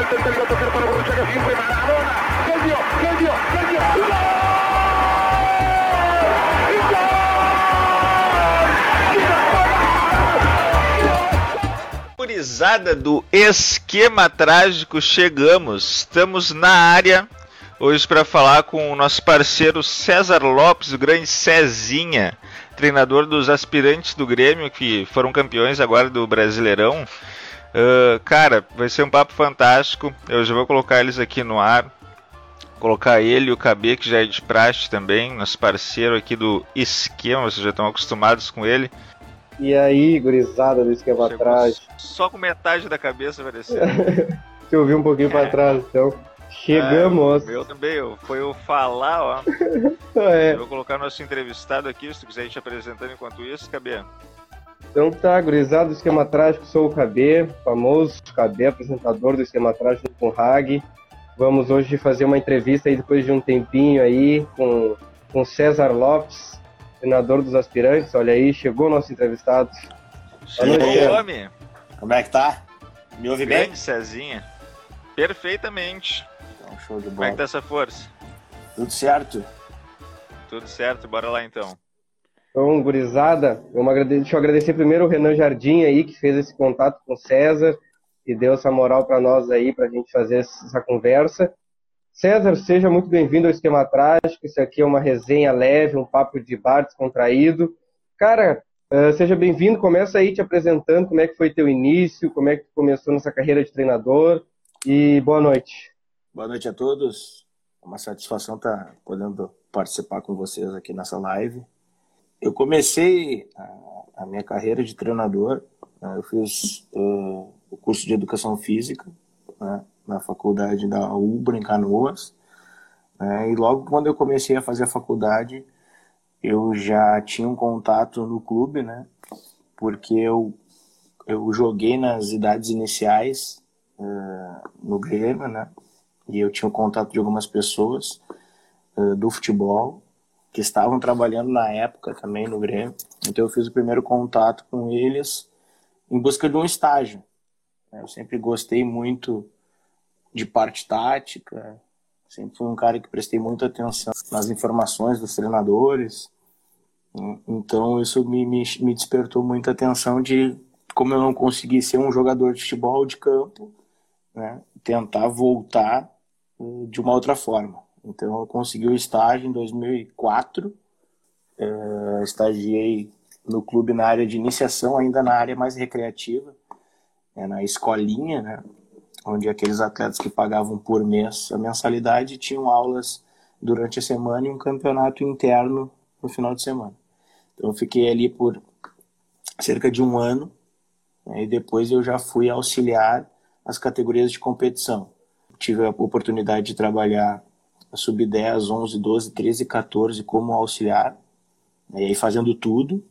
intentando tocar para Borruchaga, siempre Maradona. ¡Genio! ¡Genio! ¡Genio! Gurizada do Esquema Trágico, chegamos, estamos na área hoje para falar com o nosso parceiro César Lopes, o grande Cezinha, treinador dos aspirantes do Grêmio que foram campeões agora do Brasileirão. Cara, vai ser um papo fantástico, eu já vou colocar eles aqui no ar, colocar ele e o KB, que já é de praxe também, nosso parceiro aqui do Esquema, vocês já estão acostumados com ele. E aí, gurizada do Esquema Trágico? Só com metade da cabeça parecendo. Você ouviu um pouquinho pra trás, então. Chegamos. Eu também, foi eu falar, ó. É. Eu vou colocar nosso entrevistado aqui, se tu quiser ir te apresentando enquanto isso, KB. Então tá, gurizada do Esquema Trágico, sou o KB, famoso KB, apresentador do Esquema Trágico com o Hag. Vamos hoje fazer uma entrevista aí depois de um tempinho aí com César Lopes, treinador dos aspirantes. Olha aí, chegou o nosso entrevistado. Chegou, homem. Como é que tá? Me ouve bem? Grande Cezinha. Perfeitamente. Então, show de bola. Como é que tá essa força? Tudo certo. Tudo certo, bora lá então. Então, gurizada, deixa eu agradecer primeiro o Renan Jardim aí, que fez esse contato com o César e deu essa moral para nós aí, pra gente fazer essa conversa. César, seja muito bem-vindo ao Esquema Trágico. Isso aqui é uma resenha leve, um papo de bar descontraído. Cara, seja bem-vindo. Começa aí te apresentando como é que foi teu início, como é que tu começou nessa carreira de treinador. E boa noite. Boa noite a todos. É uma satisfação estar podendo participar com vocês aqui nessa live. Eu comecei a minha carreira de treinador. Eu fiz o curso de Educação Física, né, na faculdade da UBRA, em Canoas. E logo quando eu comecei a fazer a faculdade, eu já tinha um contato no clube, né? Porque eu joguei nas idades iniciais no Grêmio, né? E eu tinha um contato de algumas pessoas do futebol que estavam trabalhando na época também no Grêmio. Então eu fiz o primeiro contato com eles em busca de um estágio. Eu sempre gostei muito de parte tática, sempre fui um cara que prestei muita atenção nas informações dos treinadores, então isso me despertou muita atenção de como eu não consegui ser um jogador de futebol de campo, né, tentar voltar de uma outra forma. Então eu consegui o estágio em 2004, estagiei no clube na área de iniciação, ainda na área mais recreativa, na escolinha, né, onde aqueles atletas que pagavam por mês a mensalidade tinham aulas durante a semana e um campeonato interno no final de semana. Então eu fiquei ali por cerca de um ano, né, e depois eu já fui auxiliar as categorias de competição. Tive a oportunidade de trabalhar a sub-10, 11, 12, 13 e 14 como auxiliar, né, e aí fazendo tudo,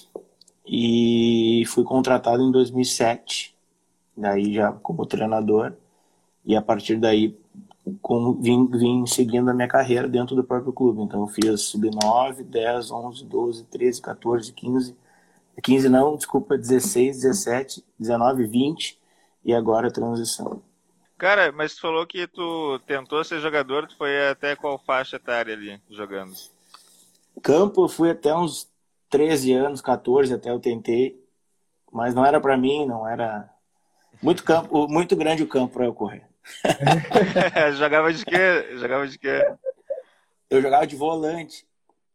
e fui contratado em 2007, daí já como treinador, e a partir daí vim seguindo a minha carreira dentro do próprio clube. Então eu fiz sub-9, 10, 11, 12, 13, 14, 15, 15 não, desculpa, 16, 17, 19, 20 e agora a transição. Cara, mas tu falou que tu tentou ser jogador, tu foi até qual faixa etária ali jogando? Campo eu fui até uns 13 anos, 14 até eu tentei, mas não era pra mim, não era... Muito grande o campo para eu correr. Jogava de quê? Jogava de quê? Eu jogava de volante.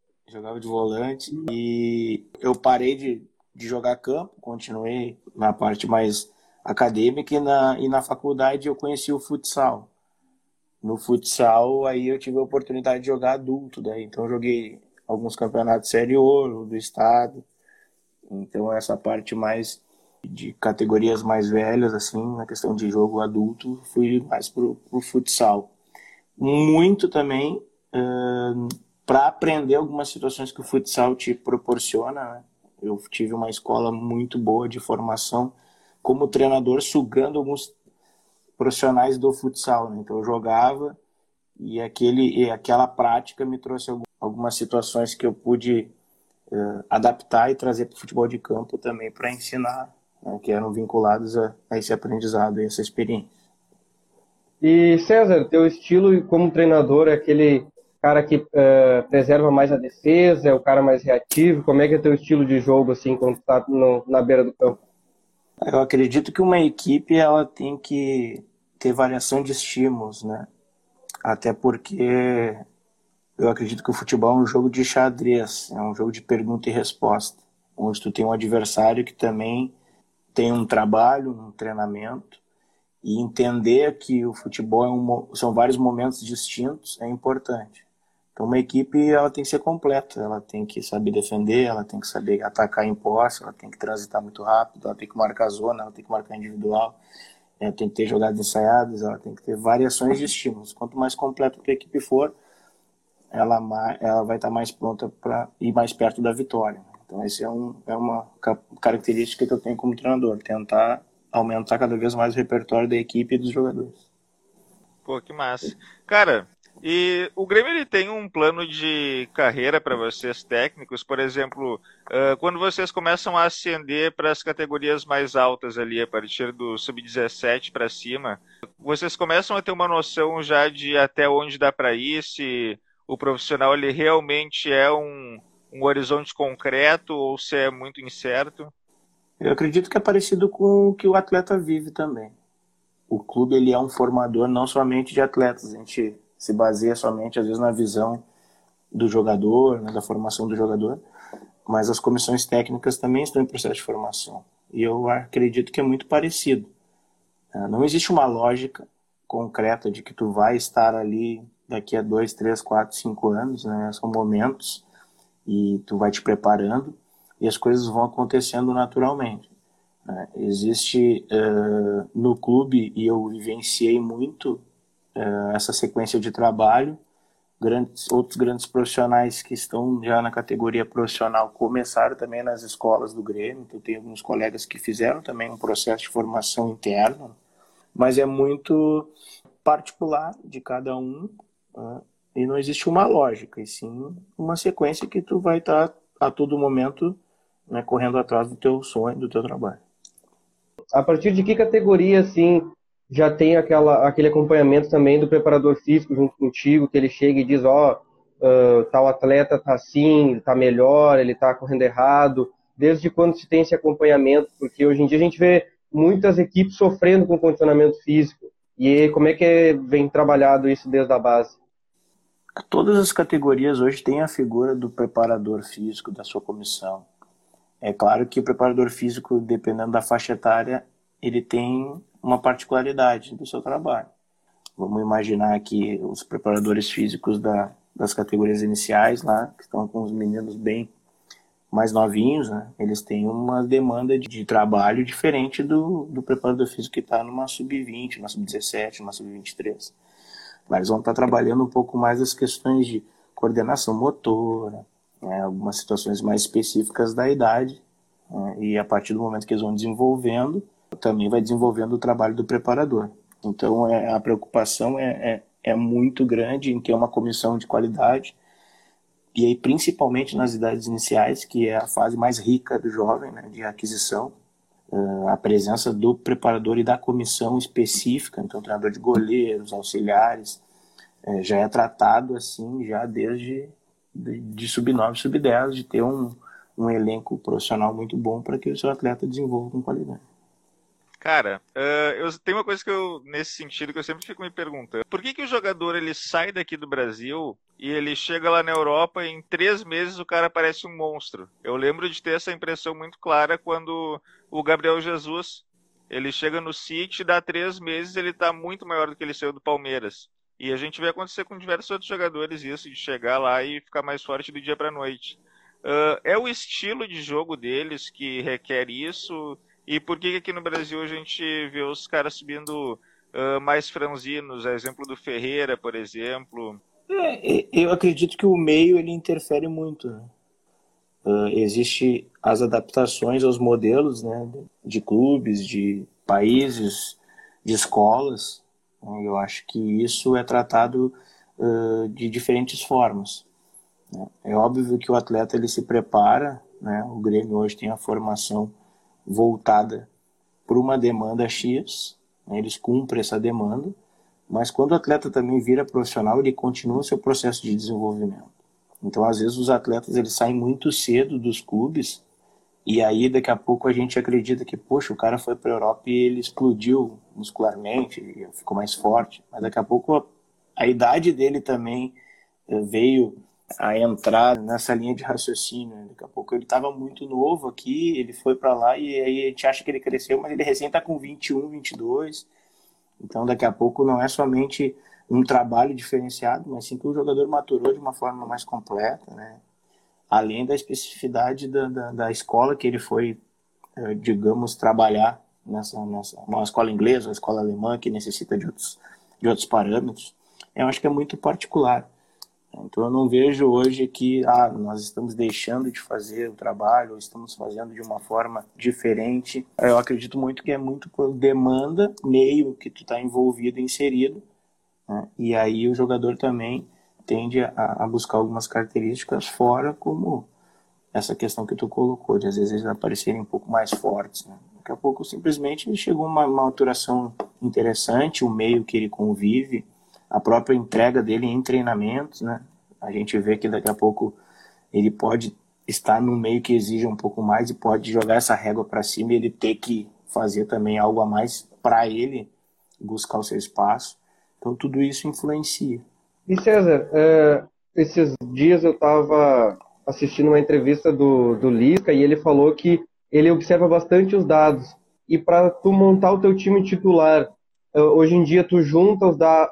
E eu parei de jogar campo, continuei na parte mais acadêmica e na faculdade eu conheci o futsal. No futsal aí eu tive a oportunidade de jogar adulto, daí. Então eu joguei alguns campeonatos Série Ouro do estado. Então essa parte mais de categorias mais velhas, assim, na questão de jogo adulto, fui mais pro futsal. Muito também para aprender algumas situações que o futsal te proporciona, né? Eu tive uma escola muito boa de formação como treinador, sugando alguns profissionais do futsal, né? Então eu jogava e aquela prática me trouxe algumas situações que eu pude adaptar e trazer para o futebol de campo também para ensinar, né, que eram vinculados a esse aprendizado e essa experiência. E César, teu estilo como treinador é aquele cara que preserva mais a defesa, é o cara mais reativo? Como é que é teu estilo de jogo assim quando tu tá na beira do campo? Eu acredito que uma equipe ela tem que ter variação de estímulos, né? Até porque eu acredito que o futebol é um jogo de xadrez, é um jogo de pergunta e resposta, onde tu tem um adversário que também tem um trabalho, um treinamento, e entender que o futebol são vários momentos distintos é importante. Então uma equipe ela tem que ser completa, ela tem que saber defender, ela tem que saber atacar em posse, ela tem que transitar muito rápido, ela tem que marcar zona, ela tem que marcar individual, ela tem que ter jogadas ensaiadas, ela tem que ter variações de estímulos. Quanto mais completa a equipe for, ela vai estar mais pronta para ir mais perto da vitória. Então, essa é uma característica que eu tenho como treinador, tentar aumentar cada vez mais o repertório da equipe e dos jogadores. Pô, que massa. Cara, e o Grêmio ele tem um plano de carreira para vocês técnicos, por exemplo, quando vocês começam a ascender para as categorias mais altas ali, a partir do sub-17 para cima, vocês começam a ter uma noção já de até onde dá para ir, se o profissional ele realmente é um horizonte concreto ou se é muito incerto? Eu acredito que é parecido com o que o atleta vive também. O clube ele é um formador não somente de atletas, a gente se baseia somente às vezes na visão do jogador, né, da formação do jogador, mas as comissões técnicas também estão em processo de formação. E eu acredito que é muito parecido. Não existe uma lógica concreta de que tu vai estar ali daqui a 2, 3, 4, 5 anos, né? São momentos e tu vai te preparando e as coisas vão acontecendo naturalmente. Existe no clube, e eu vivenciei muito essa sequência de trabalho, outros grandes profissionais que estão já na categoria profissional começaram também nas escolas do Grêmio. Eu tenho alguns colegas que fizeram também um processo de formação interna, mas é muito particular de cada um, né? E não existe uma lógica, e sim uma sequência que tu vai estar a todo momento, né, correndo atrás do teu sonho, do teu trabalho. A partir de que categoria, assim, já tem aquele acompanhamento também do preparador físico junto contigo, que ele chega e diz, tal atleta tá assim, tá melhor, ele tá correndo errado. Desde quando se tem esse acompanhamento? Porque hoje em dia a gente vê muitas equipes sofrendo com condicionamento físico. E como é que vem trabalhado isso desde a base? Todas as categorias hoje têm a figura do preparador físico, da sua comissão. É claro que o preparador físico, dependendo da faixa etária, ele tem uma particularidade do seu trabalho. Vamos imaginar que os preparadores físicos das categorias iniciais, lá, que estão com os meninos bem mais novinhos, né, eles têm uma demanda de trabalho diferente do preparador físico que está numa sub-20, numa sub-17, numa sub-23. Eles vão estar trabalhando um pouco mais as questões de coordenação motora, né, algumas situações mais específicas da idade, né, e a partir do momento que eles vão desenvolvendo, também vai desenvolvendo o trabalho do preparador. Então a preocupação é muito grande em ter uma comissão de qualidade, e aí principalmente nas idades iniciais, que é a fase mais rica do jovem, né, de aquisição, a presença do preparador e da comissão específica, então treinador de goleiros, auxiliares, já é tratado assim já desde de sub-9, sub-10, de ter um elenco profissional muito bom para que o seu atleta desenvolva com qualidade. Cara, eu tenho uma coisa nesse sentido que eu sempre fico me perguntando. Por que o jogador ele sai daqui do Brasil e ele chega lá na Europa e em 3 meses o cara parece um monstro? Eu lembro de ter essa impressão muito clara quando o Gabriel Jesus, ele chega no City e dá 3 meses ele tá muito maior do que ele saiu do Palmeiras. E a gente vê acontecer com diversos outros jogadores isso, de chegar lá e ficar mais forte do dia para noite. É o estilo de jogo deles que requer isso? E por que aqui no Brasil a gente vê os caras subindo mais franzinos? A exemplo do Ferreira, por exemplo. Eu acredito que o meio ele interfere muito, né? Existe as adaptações aos modelos, né, de clubes, de países, de escolas. Né? Eu acho que isso é tratado de diferentes formas. Né? É óbvio que o atleta ele se prepara, né? O Grêmio hoje tem a formação voltada por uma demanda X, né? Eles cumprem essa demanda, mas quando o atleta também vira profissional, ele continua o seu processo de desenvolvimento. Então, às vezes, os atletas eles saem muito cedo dos clubes e aí, daqui a pouco, a gente acredita que, poxa, o cara foi para a Europa e ele explodiu muscularmente, ficou mais forte. Mas daqui a pouco, a idade dele também veio a entrar nessa linha de raciocínio. Daqui a pouco ele estava muito novo aqui, ele foi para lá e aí a gente acha que ele cresceu, mas ele recém está com 21, 22. Então, daqui a pouco, não é somente um trabalho diferenciado, mas sim que o jogador maturou de uma forma mais completa, né? Além da especificidade da escola que ele foi, digamos, trabalhar uma escola inglesa, uma escola alemã, que necessita de outros parâmetros. Eu acho que é muito particular. Então eu não vejo hoje que nós estamos deixando de fazer o trabalho, ou estamos fazendo de uma forma diferente. Eu acredito muito que é muito por demanda, meio que tu está envolvido, inserido, né? E aí o jogador também tende a buscar algumas características fora, como essa questão que tu colocou, de às vezes eles aparecerem um pouco mais fortes, né? Daqui a pouco simplesmente chegou uma maturação interessante, o meio que ele convive, a própria entrega dele em treinamentos, né? A gente vê que daqui a pouco ele pode estar num meio que exige um pouco mais e pode jogar essa régua para cima e ele ter que fazer também algo a mais para ele buscar o seu espaço. Então tudo isso influencia. E César, esses dias eu estava assistindo uma entrevista do Lisca e ele falou que ele observa bastante os dados. E para tu montar o teu time titular, hoje em dia tu junta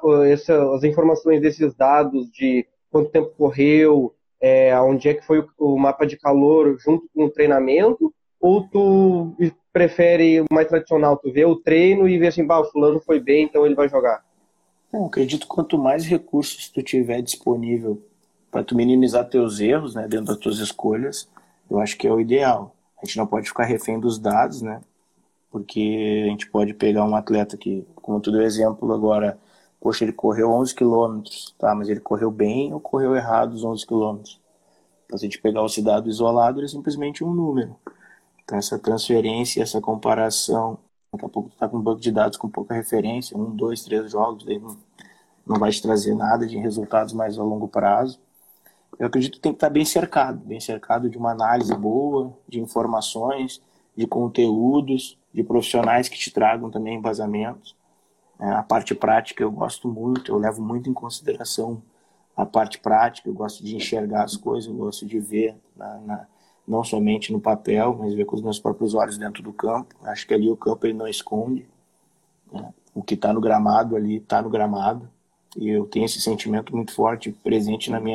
as informações desses dados de quanto tempo correu, onde é que foi o mapa de calor junto com o treinamento, ou tu prefere o mais tradicional, tu vê o treino e vê assim, o fulano foi bem, então ele vai jogar? Bom, acredito que quanto mais recursos tu tiver disponível para tu minimizar teus erros, né, dentro das tuas escolhas, eu acho que é o ideal. A gente não pode ficar refém dos dados, né, porque a gente pode pegar um atleta que, como tu deu exemplo agora, poxa, ele correu 11 quilômetros, tá, mas ele correu bem ou correu errado os 11 quilômetros? Então, se a gente pegar esse dado isolado, ele é simplesmente um número. Então, essa transferência, essa comparação, daqui a pouco tu tá com um banco de dados com pouca referência, 1, 2, 3 jogos, daí não vai te trazer nada de resultados mais a longo prazo. Eu acredito que tem que estar bem cercado de uma análise boa, de informações, de conteúdos, de profissionais que te tragam também embasamentos. A parte prática eu gosto muito, eu levo muito em consideração a parte prática, eu gosto de enxergar as coisas, eu gosto de ver, não somente no papel, mas ver com os meus próprios olhos dentro do campo. Acho que ali o campo ele não esconde, né? O que está no gramado ali está no gramado, e eu tenho esse sentimento muito forte, presente na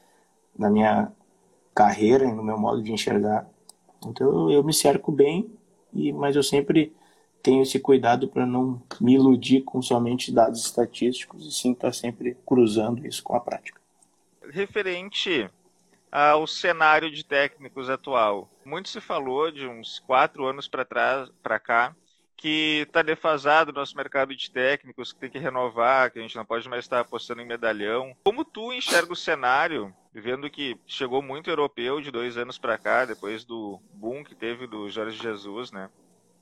minha carreira e no meu modo de enxergar. Então eu me cerco bem, mas eu sempre tenho esse cuidado para não me iludir com somente dados estatísticos e sim estar sempre cruzando isso com a prática. Referente ao cenário de técnicos atual, muito se falou de uns 4 anos para cá que está defasado o nosso mercado de técnicos, que tem que renovar, que a gente não pode mais estar apostando em medalhão. Como tu enxerga o cenário, vendo que chegou muito europeu de 2 anos para cá, depois do boom que teve do Jorge Jesus, né?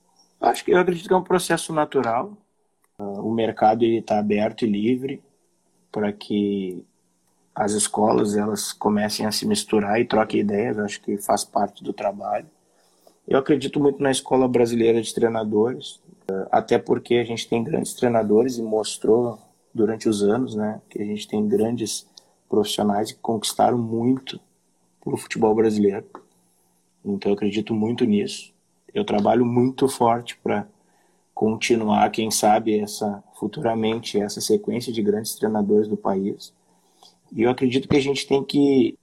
Eu acredito que é um processo natural. O mercado está aberto e livre para que as escolas elas comecem a se misturar e troquem ideias. Acho que faz parte do trabalho. Eu acredito muito na Escola Brasileira de Treinadores, até porque a gente tem grandes treinadores e mostrou durante os anos, né, que a gente tem grandes profissionais que conquistaram muito pelo futebol brasileiro. Então eu acredito muito nisso. Eu trabalho muito forte para continuar, quem sabe, futuramente essa sequência de grandes treinadores do país. E eu acredito que a gente tem que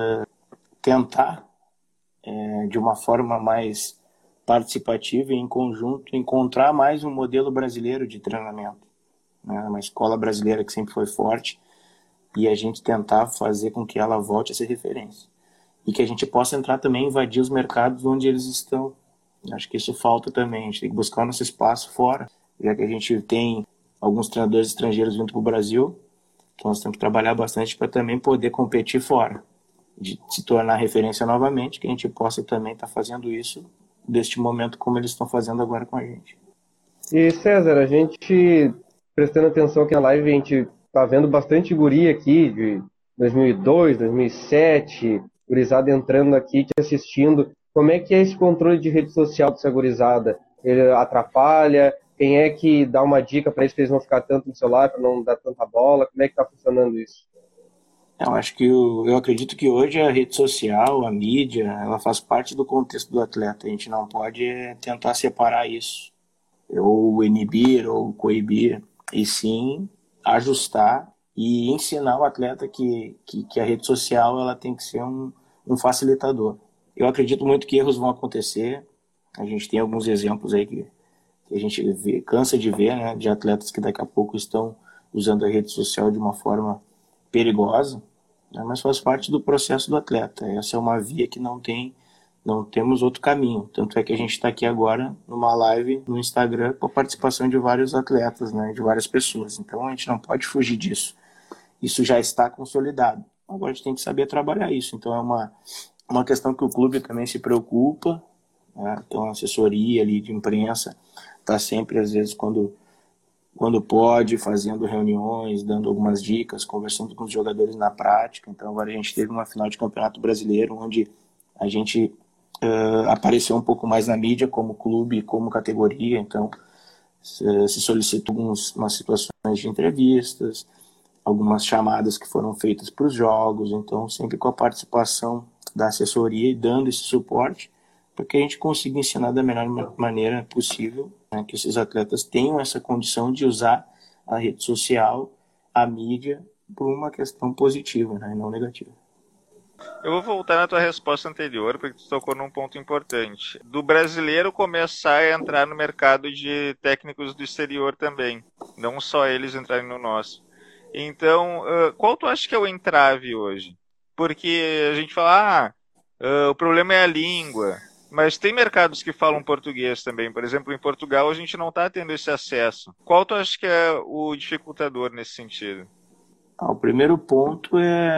tentar, de uma forma mais participativa e em conjunto, encontrar mais um modelo brasileiro de treinamento, né? Uma escola brasileira que sempre foi forte, e a gente tentar fazer com que ela volte a ser referência. E que a gente possa entrar também e invadir os mercados onde eles estão. Acho que isso falta também. A gente tem que buscar o nosso espaço fora, já que a gente tem alguns treinadores estrangeiros vindo para o Brasil, então nós temos que trabalhar bastante para também poder competir fora, de se tornar referência novamente, que a gente possa também estar fazendo isso deste momento como eles estão fazendo agora com a gente. E César, a gente prestando atenção aqui na live, a gente tá vendo bastante guri aqui de 2002, 2007, gurizada entrando aqui, te assistindo. Como é que é esse controle de rede social dessa gurizada? Ele atrapalha? Quem é que dá uma dica para eles que eles não ficar tanto no celular, para não dar tanta bola? Como é que tá funcionando isso? Eu acho que eu acredito que hoje a rede social, a mídia, ela faz parte do contexto do atleta. A gente não pode tentar separar isso, ou inibir, ou coibir, e sim ajustar e ensinar o atleta que a rede social ela tem que ser um facilitador. Eu acredito muito que erros vão acontecer. A gente tem alguns exemplos aí que a gente cansa de ver, né, de atletas que daqui a pouco estão usando a rede social de uma forma perigosa, né, mas faz parte do processo do atleta. Essa é uma via que não temos outro caminho. Tanto é que a gente está aqui agora numa live no Instagram com a participação de vários atletas, né, de várias pessoas. Então a gente não pode fugir disso. Isso já está consolidado. Agora a gente tem que saber trabalhar isso. Então é uma questão que o clube também se preocupa, né? Então a assessoria ali de imprensa está sempre, às vezes, quando pode, fazendo reuniões, dando algumas dicas, conversando com os jogadores na prática. Então agora a gente teve uma final de Campeonato Brasileiro, onde a gente apareceu um pouco mais na mídia como clube, como categoria. Então se solicitou umas situações de entrevistas, algumas chamadas que foram feitas para os jogos. Então sempre com a participação da assessoria e dando esse suporte para que a gente consiga ensinar da melhor maneira possível, né, que esses atletas tenham essa condição de usar a rede social, a mídia, por uma questão positiva, né, e não negativa. Eu vou voltar na tua resposta anterior, porque tu tocou num ponto importante. Do brasileiro começar a entrar no mercado de técnicos do exterior também, não só eles entrarem no nosso. Então, qual tu acha que é o entrave hoje? Porque a gente fala, o problema é a língua, mas tem mercados que falam português também. Por exemplo, em Portugal a gente não está tendo esse acesso. Qual tu acha que é o dificultador nesse sentido? O primeiro ponto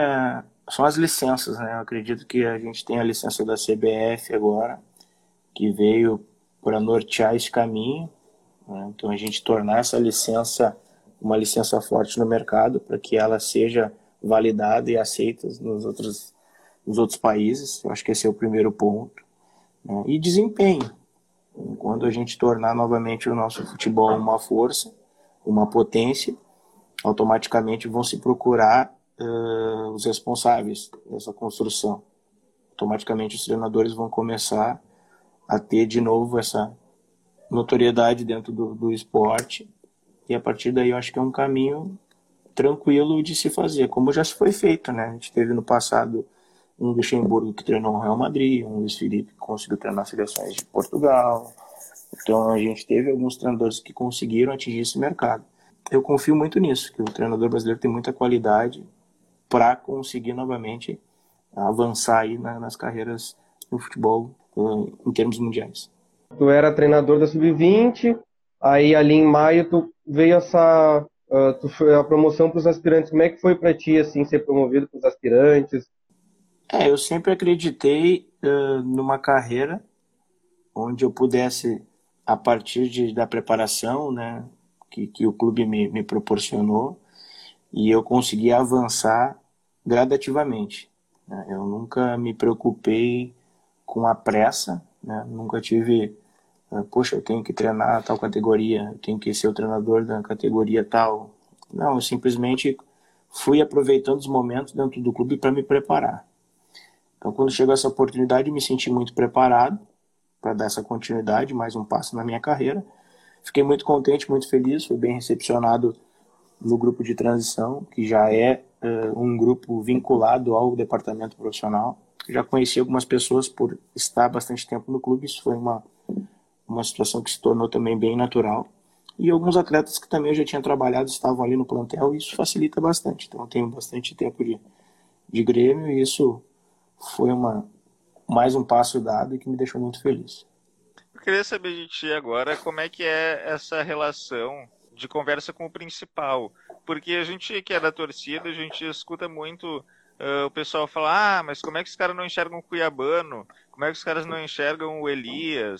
são as licenças, né? Eu acredito que a gente tem a licença da CBF agora, que veio para nortear esse caminho, né? Então a gente tornar essa licença uma licença forte no mercado, para que ela seja validada e aceita nos outros países. Eu acho que esse é o primeiro ponto, né? E desempenho. Quando a gente tornar novamente o nosso futebol uma força, uma potência, automaticamente vão se procurar os responsáveis dessa construção. Automaticamente os treinadores vão começar a ter de novo essa notoriedade dentro do esporte, e a partir daí eu acho que é um caminho tranquilo de se fazer, como já se foi feito, né? A gente teve no passado um Luxemburgo que treinou o Real Madrid, um Luiz Felipe que conseguiu treinar seleções de Portugal. Então a gente teve alguns treinadores que conseguiram atingir esse mercado. Eu confio muito nisso, que o treinador brasileiro tem muita qualidade para conseguir novamente avançar aí nas carreiras no futebol em termos mundiais. Tu era treinador da Sub-20, aí ali em maio tu veio tu foi a promoção para os aspirantes. Como é que foi para ti assim ser promovido para os aspirantes? Eu sempre acreditei numa carreira onde eu pudesse, a partir da preparação, né, que o clube me proporcionou, e eu consegui avançar gradativamente, né? Eu nunca me preocupei com a pressa, né? Nunca tive, poxa, eu tenho que treinar tal categoria, eu tenho que ser o treinador da categoria tal. Não, eu simplesmente fui aproveitando os momentos dentro do clube para me preparar. Então, quando chegou essa oportunidade, eu me senti muito preparado para dar essa continuidade, mais um passo na minha carreira. Fiquei muito contente, muito feliz, fui bem recepcionado no grupo de transição, que já é um grupo vinculado ao departamento profissional. Já conheci algumas pessoas por estar bastante tempo no clube, isso foi uma situação que se tornou também bem natural. E alguns atletas que também eu já tinha trabalhado estavam ali no plantel, e isso facilita bastante. Então eu tenho bastante tempo de Grêmio, e isso foi mais um passo dado e que me deixou muito feliz. Eu queria saber de ti agora como é que é essa relação de conversa com o principal, porque a gente que é da torcida, a gente escuta muito o pessoal falar, mas como é que os caras não enxergam o Cuiabano? Como é que os caras não enxergam o Elias?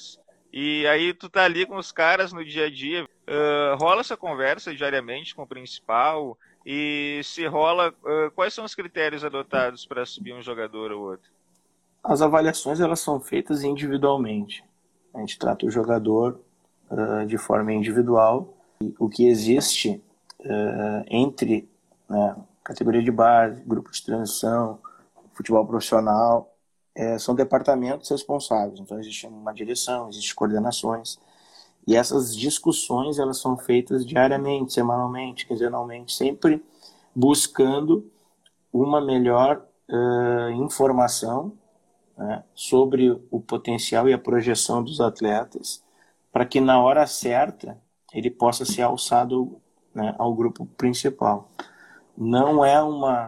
E aí tu tá ali com os caras no dia a dia, rola essa conversa diariamente com o principal, e se rola, quais são os critérios adotados para subir um jogador ou outro? As avaliações elas são feitas individualmente. A gente trata o jogador de forma individual. E o que existe entre categoria de base, grupo de transição, futebol profissional, são departamentos responsáveis. Então existe uma direção, existem coordenações. E essas discussões elas são feitas diariamente, semanalmente, quinzenalmente, sempre buscando uma melhor informação, né, sobre o potencial e a projeção dos atletas, para que na hora certa ele possa ser alçado, né, ao grupo principal. Não é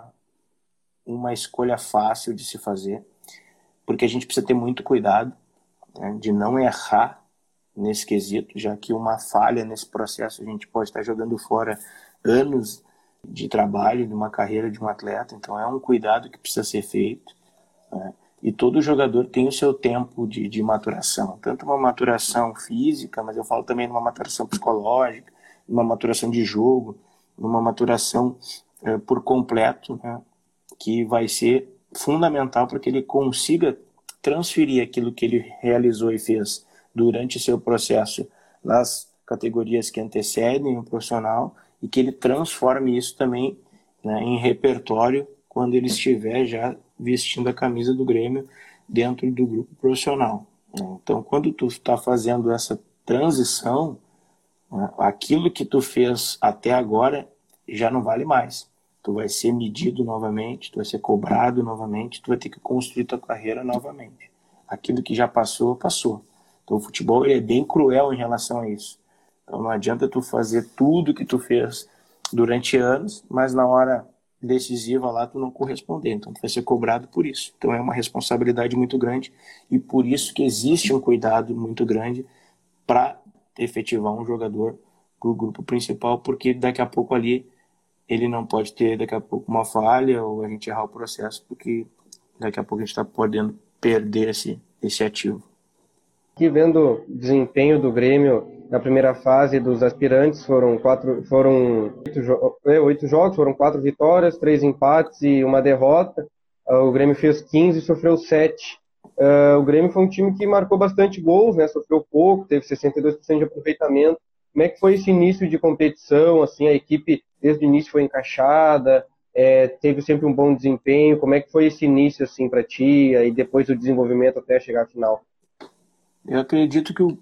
uma escolha fácil de se fazer, porque a gente precisa ter muito cuidado, né, de não errar nesse quesito, já que uma falha nesse processo a gente pode estar jogando fora anos de trabalho, de uma carreira de um atleta. Então é um cuidado que precisa ser feito, né? E todo jogador tem o seu tempo de maturação, tanto uma maturação física, mas eu falo também numa maturação psicológica, numa maturação de jogo, numa maturação por completo, né, que vai ser fundamental para que ele consiga transferir aquilo que ele realizou e fez durante seu processo nas categorias que antecedem o profissional, e que ele transforme isso também, né, em repertório quando ele estiver já vestindo a camisa do Grêmio dentro do grupo profissional. Então, quando tu está fazendo essa transição, aquilo que tu fez até agora já não vale mais. Tu vai ser medido novamente, tu vai ser cobrado novamente, tu vai ter que construir tua carreira novamente. Aquilo que já passou, passou. Então o futebol ele é bem cruel em relação a isso. Então não adianta tu fazer tudo que tu fez durante anos, mas na hora decisiva lá tu não corresponder. Então tu vai ser cobrado por isso. Então é uma responsabilidade muito grande, e por isso que existe um cuidado muito grande para efetivar um jogador para o grupo principal, porque daqui a pouco ali ele não pode ter daqui a pouco uma falha ou a gente errar o processo, porque daqui a pouco a gente está podendo perder esse ativo. Aqui vendo o desempenho do Grêmio na primeira fase dos aspirantes, foram 8 jogos, foram 4 vitórias, 3 empates e uma derrota. O Grêmio fez 15 e sofreu 7. O Grêmio foi um time que marcou bastante gols, né? Sofreu pouco, teve 62% de aproveitamento. Como é que foi esse início de competição? Assim, a equipe desde o início foi encaixada, teve sempre um bom desempenho. Como é que foi esse início assim para ti e depois o desenvolvimento até chegar à final? Eu acredito que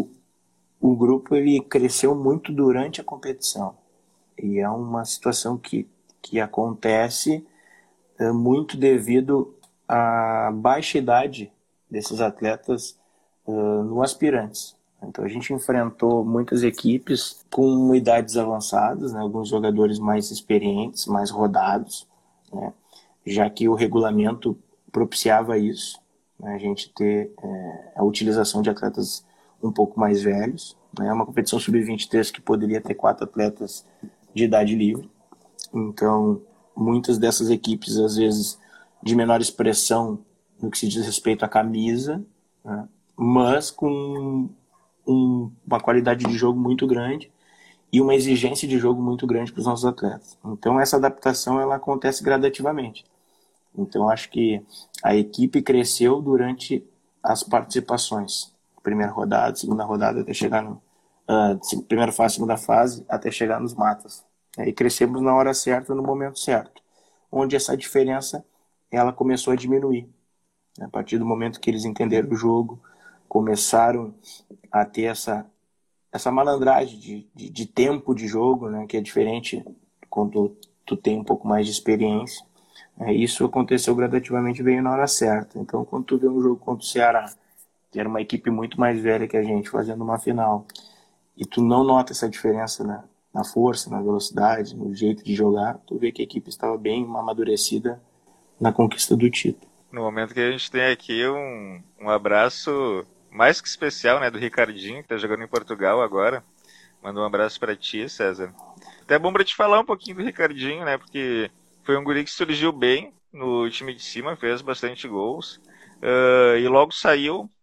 o grupo ele cresceu muito durante a competição, e é uma situação que acontece muito devido à baixa idade desses atletas no aspirantes. Então a gente enfrentou muitas equipes com idades avançadas, né, alguns jogadores mais experientes, mais rodados, né, já que o regulamento propiciava isso, né, a gente ter a utilização de atletas um pouco mais velhos. É uma competição sub-23 que poderia ter 4 atletas de idade livre. Então, muitas dessas equipes, às vezes, de menor expressão no que se diz respeito à camisa, né, mas com uma qualidade de jogo muito grande e uma exigência de jogo muito grande para os nossos atletas. Então, essa adaptação ela acontece gradativamente. Então, acho que a equipe cresceu durante as participações. Primeira rodada, segunda rodada, até chegar no... primeira fase, segunda fase, até chegar nos matas. E crescemos na hora certa, no momento certo. Onde essa diferença, ela começou a diminuir. A partir do momento que eles entenderam o jogo, começaram a ter essa malandragem de tempo de jogo, né, que é diferente quando tu tem um pouco mais de experiência. Isso aconteceu gradativamente, veio na hora certa. Então, quando tu vê um jogo contra o Ceará, que era uma equipe muito mais velha que a gente, fazendo uma final, e tu não nota essa diferença na força, na velocidade, no jeito de jogar, tu vê que a equipe estava bem amadurecida na conquista do título. No momento que a gente tem aqui um abraço mais que especial, né, do Ricardinho, que está jogando em Portugal agora. Manda um abraço para ti, César. Até é bom para te falar um pouquinho do Ricardinho, né, porque foi um guri que surgiu bem no time de cima, fez bastante gols, e logo saiu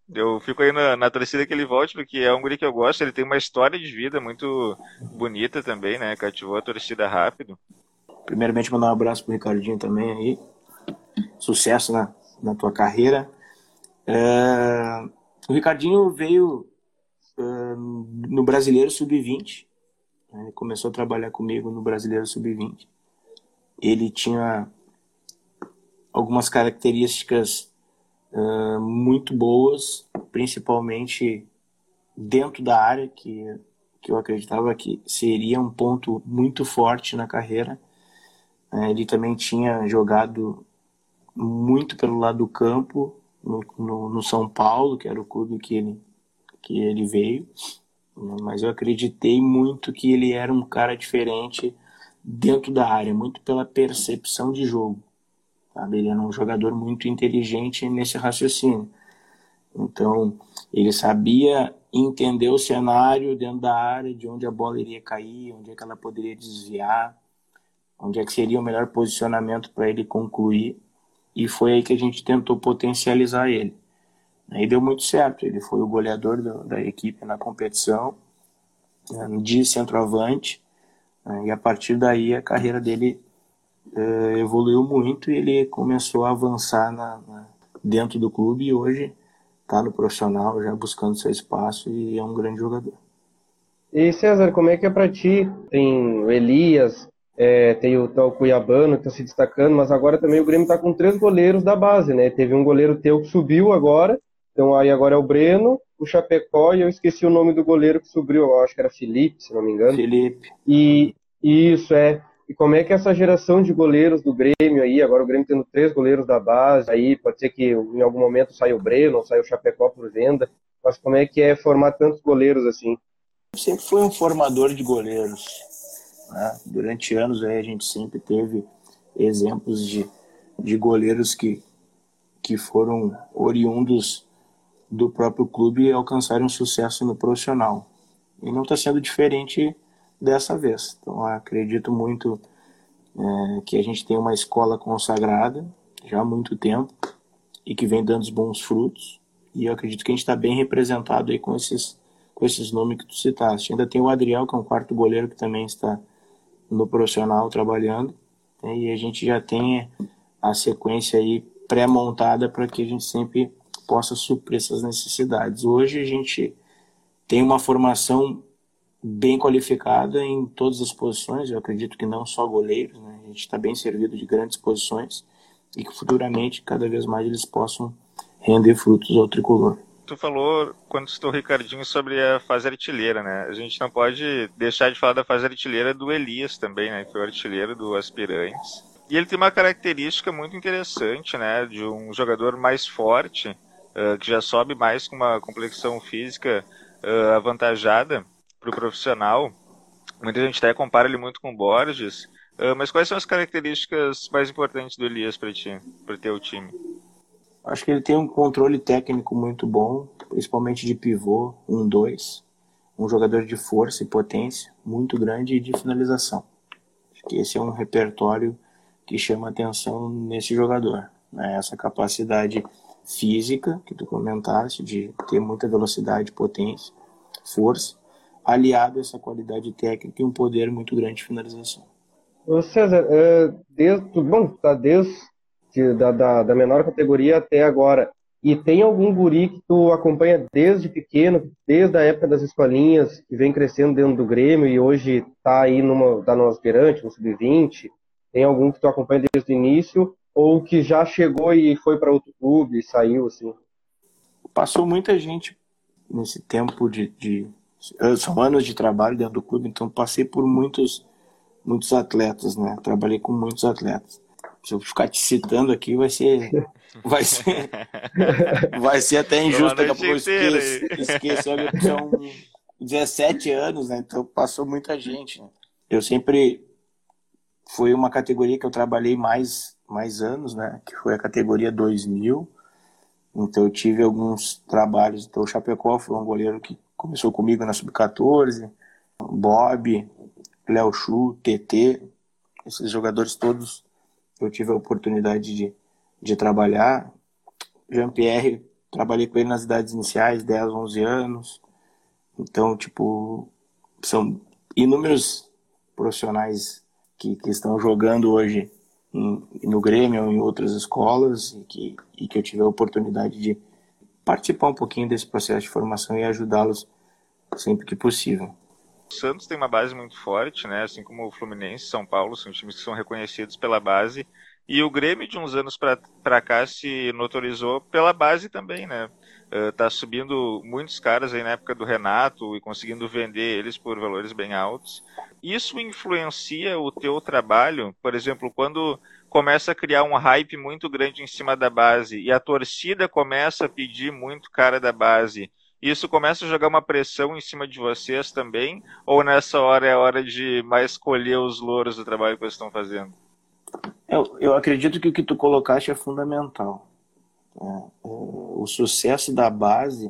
Eu fico aí na torcida que ele volte, porque é um guri que eu gosto, ele tem uma história de vida muito bonita também, né? Cativou a torcida rápido. Primeiramente, mandar um abraço pro Ricardinho também aí. Sucesso na tua carreira. O Ricardinho veio no Brasileiro Sub-20. Ele começou a trabalhar comigo no Brasileiro Sub-20. Ele tinha algumas características muito boas, principalmente dentro da área, que eu acreditava que seria um ponto muito forte na carreira. Ele também tinha jogado muito pelo lado do campo, no São Paulo, que era o clube que ele veio. Mas eu acreditei muito que ele era um cara diferente dentro da área, muito pela percepção de jogo. Sabe? Ele era um jogador muito inteligente nesse raciocínio. Então, ele sabia entender o cenário dentro da área, de onde a bola iria cair, onde é que ela poderia desviar, onde é que seria o melhor posicionamento para ele concluir. E foi aí que a gente tentou potencializar ele. Aí deu muito certo. Ele foi o goleador da equipe na competição, de centroavante. E a partir daí a carreira dele evoluiu muito e ele começou a avançar dentro do clube e hoje está no profissional, já buscando seu espaço e é um grande jogador. E César, como é que é pra ti? Tem o Elias, tem o tal Cuiabano que tá se destacando, mas agora também o Grêmio tá com 3 goleiros da base, né? Teve um goleiro teu que subiu agora, então aí agora é o Breno, o Chapecó e eu esqueci o nome do goleiro que subiu, eu acho que era Felipe, se não me engano. Felipe. E isso E como é que é essa geração de goleiros do Grêmio aí, agora o Grêmio tendo 3 goleiros da base, aí pode ser que em algum momento saia o Breno, ou saia o Chapecó por venda, mas como é que é formar tantos goleiros assim? Sempre foi um formador de goleiros, né? Durante anos aí a gente sempre teve exemplos de goleiros que foram oriundos do próprio clube e alcançaram sucesso no profissional. E não está sendo diferente dessa vez. Então acredito muito que a gente tem uma escola consagrada já há muito tempo e que vem dando bons frutos. E eu acredito que a gente está bem representado aí com esses nomes que tu citaste. Ainda tem o Adriel, que é um quarto goleiro que também está no profissional trabalhando. E a gente já tem a sequência aí pré-montada para que a gente sempre possa suprir essas necessidades. Hoje a gente tem uma formação bem qualificada em todas as posições, eu acredito que não só goleiros, né? A gente está bem servido de grandes posições e que futuramente cada vez mais eles possam render frutos ao tricolor. Tu falou, quando citou o Ricardinho, sobre a fase artilheira, né? A gente não pode deixar de falar da fase artilheira do Elias também, né? Que foi o artilheiro do Aspirantes. E ele tem uma característica muito interessante, né? De um jogador mais forte, que já sobe mais com uma complexão física avantajada para o profissional. Muita gente até compara ele muito com o Borges. Mas quais são as características mais importantes do Elias para ti, para o teu time? Acho que ele tem um controle técnico muito bom, principalmente de pivô, 1-2. Um jogador de força e potência muito grande e de finalização. Acho que esse é um repertório que chama atenção nesse jogador, né? Essa capacidade física que tu comentaste, de ter muita velocidade, potência, força, aliado a essa qualidade técnica e um poder muito grande de finalização. Ô César, da menor categoria até agora, e tem algum guri que tu acompanha desde pequeno, desde a época das escolinhas, que vem crescendo dentro do Grêmio e hoje tá aí tá no aspirante, no sub-20? Tem algum que tu acompanha desde o início, ou que já chegou e foi para outro clube e saiu, assim? Passou muita gente nesse tempo são anos de trabalho dentro do clube, então passei por muitos atletas, né? Trabalhei com muitos atletas. Se eu ficar te citando aqui, vai ser até injusto, daqui a pouco eu esqueço. São 17 anos, né? Então passou muita gente, né? Eu sempre foi uma categoria que eu trabalhei mais anos, né? Que foi a categoria 2000. Então eu tive alguns trabalhos. Então o Chapecó foi um goleiro que começou comigo na Sub-14, Bob, Léo Chu, TT, esses jogadores todos eu tive a oportunidade de trabalhar. Jean-Pierre trabalhei com ele nas idades iniciais, 10, 11 anos. Então, tipo, são inúmeros profissionais que estão jogando hoje no Grêmio ou em outras escolas e que eu tive a oportunidade de participar um pouquinho desse processo de formação e ajudá-los sempre que possível. O Santos tem uma base muito forte, né? Assim como o Fluminense, São Paulo, são times que são reconhecidos pela base. E o Grêmio, de uns anos para cá, se notorizou pela base também, né? Tá subindo muitos caras aí na época do Renato e conseguindo vender eles por valores bem altos. Isso influencia o teu trabalho? Por exemplo, quando começa a criar um hype muito grande em cima da base e a torcida começa a pedir muito cara da base, isso começa a jogar uma pressão em cima de vocês também? Ou nessa hora é hora de mais colher os louros do trabalho que vocês estão fazendo? Eu acredito que o que tu colocaste é fundamental. O sucesso da base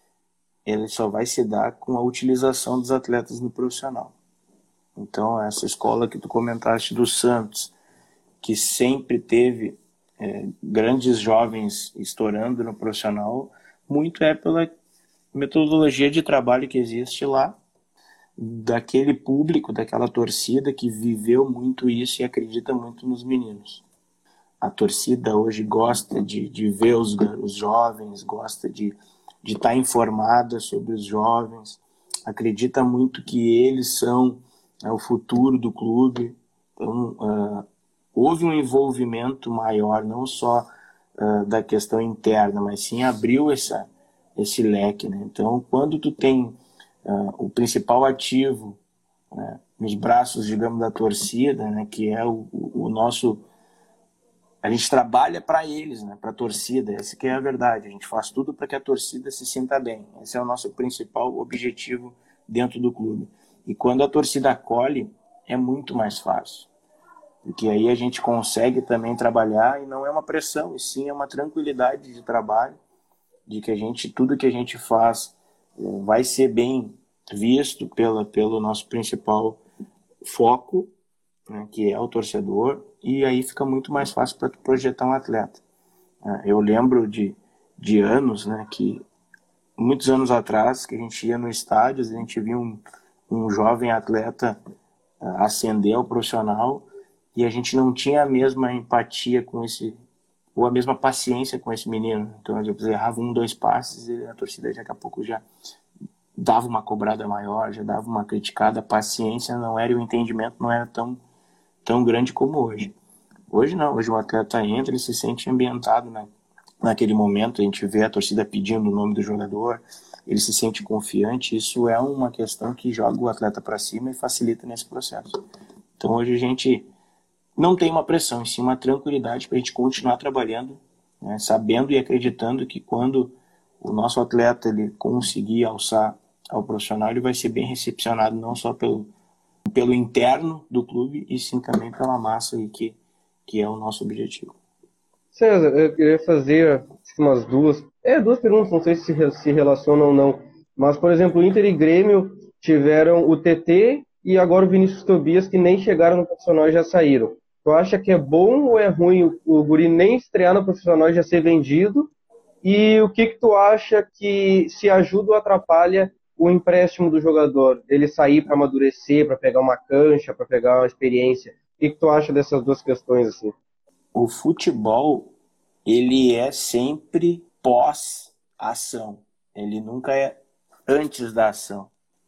ele só vai se dar com a utilização dos atletas no profissional. Então, essa escola que tu comentaste do Santos, que sempre teve grandes jovens estourando no profissional, muito é pela metodologia de trabalho que existe lá, daquele público, daquela torcida que viveu muito isso e acredita muito nos meninos. A torcida hoje gosta de ver os jovens, gosta de estar informada sobre os jovens, acredita muito que eles são o futuro do clube. Então, houve um envolvimento maior, não só da questão interna, mas sim abriu esse leque, né? Então, quando tu tem o principal ativo, né, nos braços, digamos, da torcida, né, que é o nosso... A gente trabalha para eles, né, para a torcida, essa que é a verdade. A gente faz tudo para que a torcida se sinta bem. Esse é o nosso principal objetivo dentro do clube. E quando a torcida acolhe, é muito mais fácil. Porque aí a gente consegue também trabalhar e não é uma pressão, e sim é uma tranquilidade de trabalho, de que tudo que a gente faz vai ser bem visto pelo nosso principal foco, né, que é o torcedor, e aí fica muito mais fácil para tu projetar um atleta. Eu lembro de anos, né, que muitos anos atrás, que a gente ia no estádio, a gente via um jovem atleta ascender ao profissional e a gente não tinha a mesma empatia com esse, ou a mesma paciência com esse menino. Então, às vezes, errava 1, 2 passes e a torcida daqui a pouco já dava uma cobrada maior, já dava uma criticada, a paciência não era, e o entendimento não era tão grande como hoje. Hoje não, hoje o atleta entra, ele se sente ambientado, né? Naquele momento, a gente vê a torcida pedindo o nome do jogador, ele se sente confiante, isso é uma questão que joga o atleta para cima e facilita nesse processo. Então hoje a gente não tem uma pressão, em sim uma tranquilidade para a gente continuar trabalhando, né, sabendo e acreditando que quando o nosso atleta ele conseguir alçar ao profissional, ele vai ser bem recepcionado não só pelo interno do clube, e sim também pela massa, aí, que é o nosso objetivo. César, eu queria fazer umas duas perguntas, não sei se relacionam ou não, mas, por exemplo, o Inter e Grêmio tiveram o TT e agora o Vinícius Tobias, que nem chegaram no profissional e já saíram. Tu acha que é bom ou é ruim o guri nem estrear no profissional e já ser vendido? E o que tu acha que se ajuda ou atrapalha o empréstimo do jogador? Ele sair para amadurecer, para pegar uma cancha, para pegar uma experiência? O que tu acha dessas duas questões, assim? O futebol, ele é sempre pós-ação. Ele nunca é antes da ação.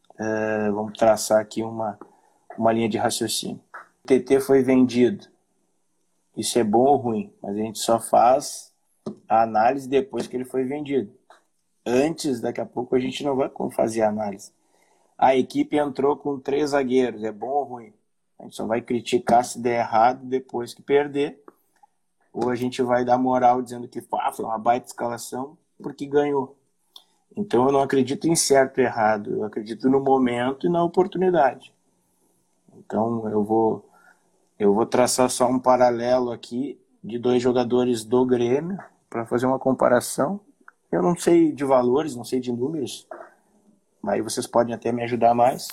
Vamos traçar aqui uma linha de raciocínio. O TT foi vendido. Isso é bom ou ruim? Mas a gente só faz a análise depois que ele foi vendido. Antes, daqui a pouco, a gente não vai fazer a análise. A equipe entrou com 3 zagueiros. É bom ou ruim? A gente só vai criticar se der errado depois que perder. Ou a gente vai dar moral dizendo que foi uma baita escalação porque ganhou. Então eu não acredito em certo e errado. Eu acredito no momento e na oportunidade. Então eu vou traçar só um paralelo aqui de 2 jogadores do Grêmio para fazer uma comparação. Eu não sei de valores, não sei de números, mas vocês podem até me ajudar mais.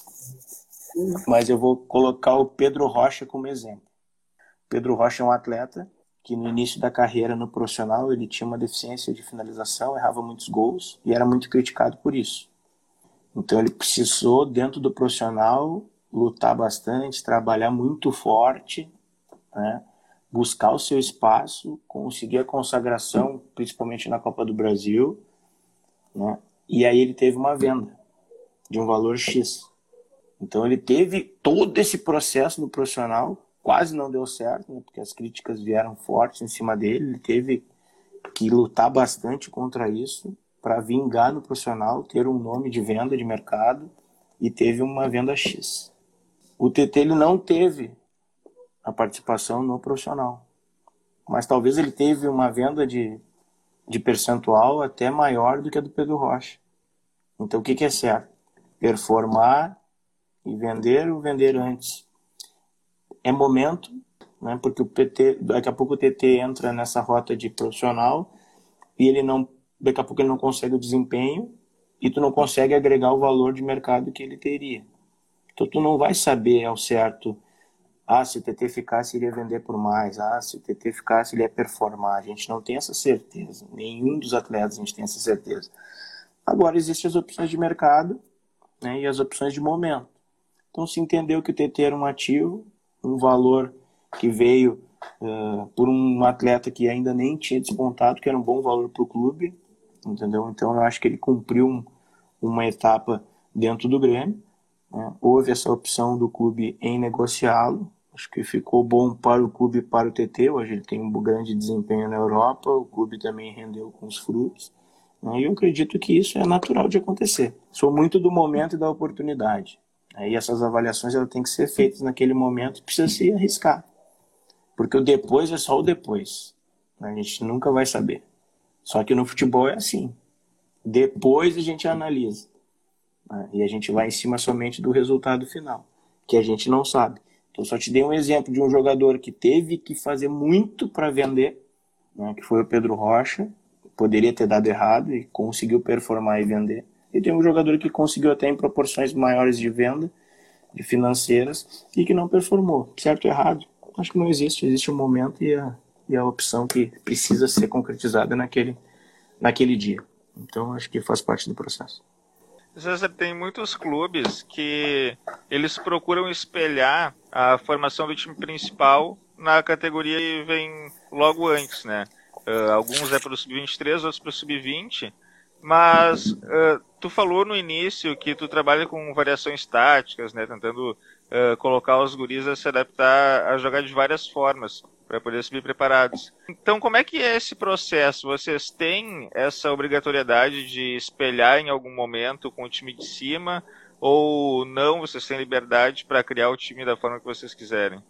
Mas eu vou colocar o Pedro Rocha como exemplo. Pedro Rocha é um atleta que no início da carreira no profissional ele tinha uma deficiência de finalização, errava muitos gols e era muito criticado por isso. Então ele precisou, dentro do profissional, lutar bastante, trabalhar muito forte, né? Buscar o seu espaço, conseguir a consagração, principalmente na Copa do Brasil, né? E aí ele teve uma venda de um valor X. Então ele teve todo esse processo no profissional, quase não deu certo, né? Porque as críticas vieram fortes em cima dele, ele teve que lutar bastante contra isso para vingar no profissional, ter um nome de venda de mercado, e teve uma venda X. O TT ele não teve a participação no profissional, mas talvez ele teve uma venda de percentual até maior do que a do Pedro Rocha. Então o que é certo? Performar e vender ou vender antes. É momento, né? Porque o PT, daqui a pouco o TT entra nessa rota de profissional e ele não, daqui a pouco ele não consegue o desempenho e tu não consegue agregar o valor de mercado que ele teria. Então tu não vai saber ao certo, se o TT ficasse ele ia vender por mais, se o TT ficasse ele ia performar. A gente não tem essa certeza, nenhum dos atletas a gente tem essa certeza. Agora existem as opções de mercado, né, e as opções de momento. Então se entendeu que o TT era um ativo, um valor que veio por um atleta que ainda nem tinha despontado, que era um bom valor para o clube, entendeu? Então eu acho que ele cumpriu uma etapa dentro do Grêmio, né? Houve essa opção do clube em negociá-lo, acho que ficou bom para o clube e para o TT. Hoje ele tem um grande desempenho na Europa, o clube também rendeu com os frutos, né? E eu acredito que isso é natural de acontecer. Sou muito do momento e da oportunidade. E essas avaliações elas têm que ser feitas naquele momento e precisa se arriscar. Porque o depois é só o depois. A gente nunca vai saber. Só que no futebol é assim. Depois a gente analisa. E a gente vai em cima somente do resultado final, que a gente não sabe. Então só te dei um exemplo de um jogador que teve que fazer muito para vender, né, que foi o Pedro Rocha. Poderia ter dado errado e conseguiu performar e vender. E tem um jogador que conseguiu até em proporções maiores de venda, de financeiras, e que não performou. Certo ou errado? Acho que não existe. Existe um momento e a opção que precisa ser concretizada naquele dia. Então, acho que faz parte do processo. César, tem muitos clubes que eles procuram espelhar a formação do time principal na categoria que vem logo antes, né? Alguns é para o Sub-23, outros para o Sub-20. Mas tu falou no início que tu trabalha com variações táticas, né, tentando colocar os guris a se adaptar a jogar de várias formas para poder subir preparados. Então, como é que é esse processo? Vocês têm essa obrigatoriedade de espelhar em algum momento com o time de cima ou não? Vocês têm liberdade para criar o time da forma que vocês quiserem?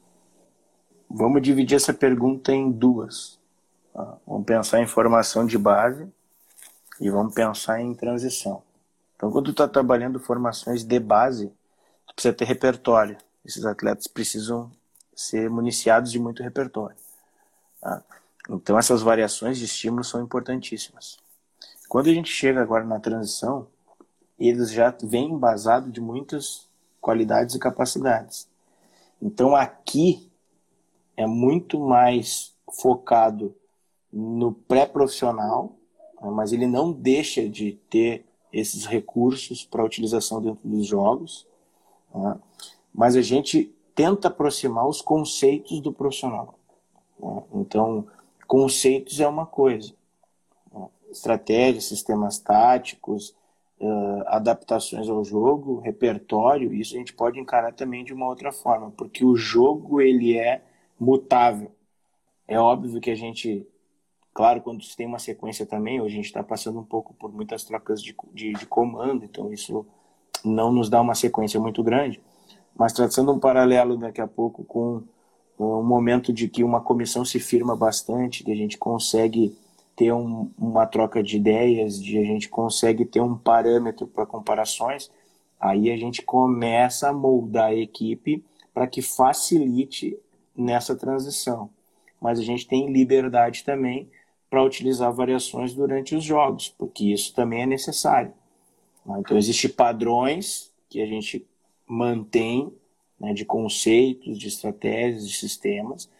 Vamos dividir essa pergunta em duas. Vamos pensar em formação de base e vamos pensar em transição. Então, quando tu está trabalhando formações de base, tu precisa ter repertório. Esses atletas precisam ser municiados de muito repertório. Tá? Então, essas variações de estímulo são importantíssimas. Quando a gente chega agora na transição, eles já vêm embasados de muitas qualidades e capacidades. Então, aqui é muito mais focado no pré-profissional, mas ele não deixa de ter esses recursos para utilização dentro dos jogos, né? Mas a gente tenta aproximar os conceitos do profissional, né? Então, conceitos é uma coisa, né? Estratégias, sistemas táticos, adaptações ao jogo, repertório, isso a gente pode encarar também de uma outra forma, porque o jogo ele é mutável. É óbvio que a gente, claro, quando você tem uma sequência também, hoje a gente está passando um pouco por muitas trocas de comando, então isso não nos dá uma sequência muito grande, mas traçando um paralelo daqui a pouco com um momento de que uma comissão se firma bastante, que a gente consegue ter uma troca de ideias, de a gente consegue ter um parâmetro para comparações, aí a gente começa a moldar a equipe para que facilite nessa transição. Mas a gente tem liberdade também para utilizar variações durante os jogos, porque isso também é necessário. Então, existem padrões que a gente mantém, né, de conceitos, de estratégias, de sistemas,